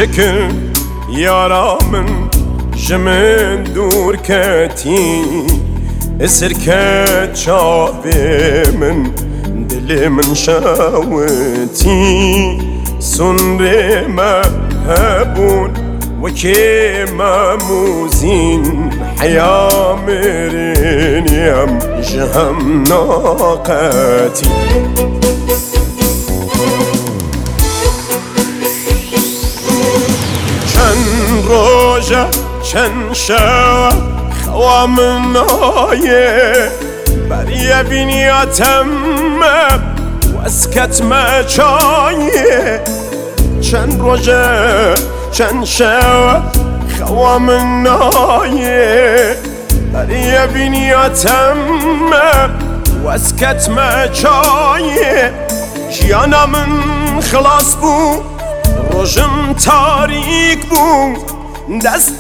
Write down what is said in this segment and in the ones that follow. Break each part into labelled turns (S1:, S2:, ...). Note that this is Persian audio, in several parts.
S1: شكر يارامن جمن دور كتي اسركت شابي من دلي من شاوتي سنري ما هبون وكيما موزين حيا مرين يم جهم ناقتي چند روژه چند شب خوام نایه بریه بینیاتم واسکت مچایه چند روژه چند شب خوام نایه بریه بینیاتم واسکت مچایه جیانم خلاص بود روشم تاریک بود دست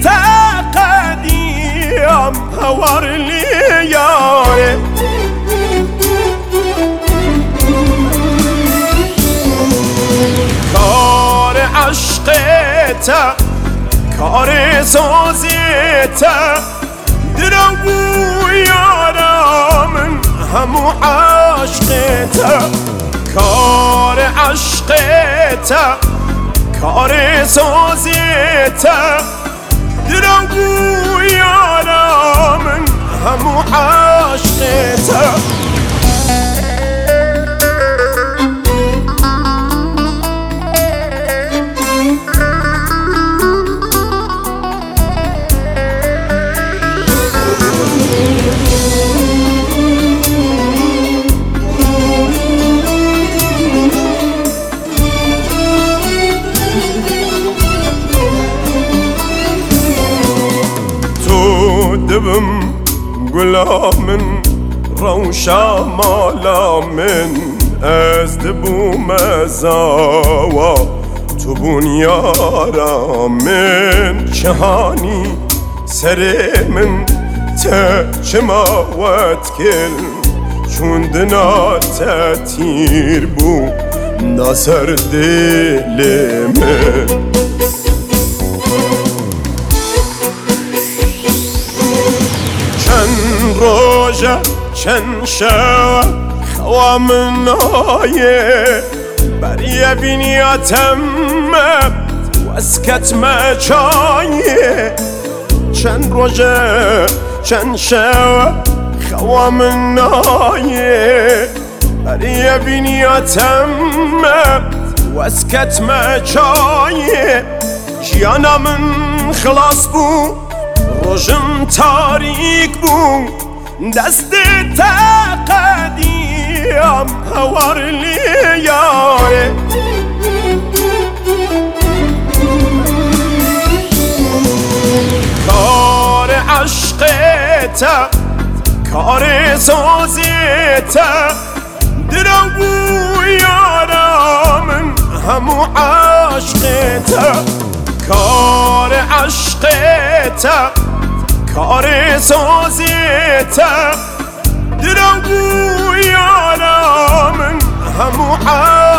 S1: تقدیم هوار لیاره کار عشقتا کار سازیتا درو یارامن همو عشقتا کار عشقتا کار سازیتا درو یارامن همو عشقتا دبم گلامن روشا مالامن از دبو مزاوا تو بون یارامن چهانی سر من تچماوت کل چون دنا تیر بو ناصر دل من روژه چند شب خوام نایه بریه بینیاتم واسکت مچایه چند روژه چند شب خوام نایه بریه بینیاتم واسکت مچایه جیانم خلاص بود روشم تاریک بود دست تقدیم هوار لیاره کار عشقتا کار سازیتا درو یارامن همو عشقتا کار عشقتا کار سازیتا درو یارامن همو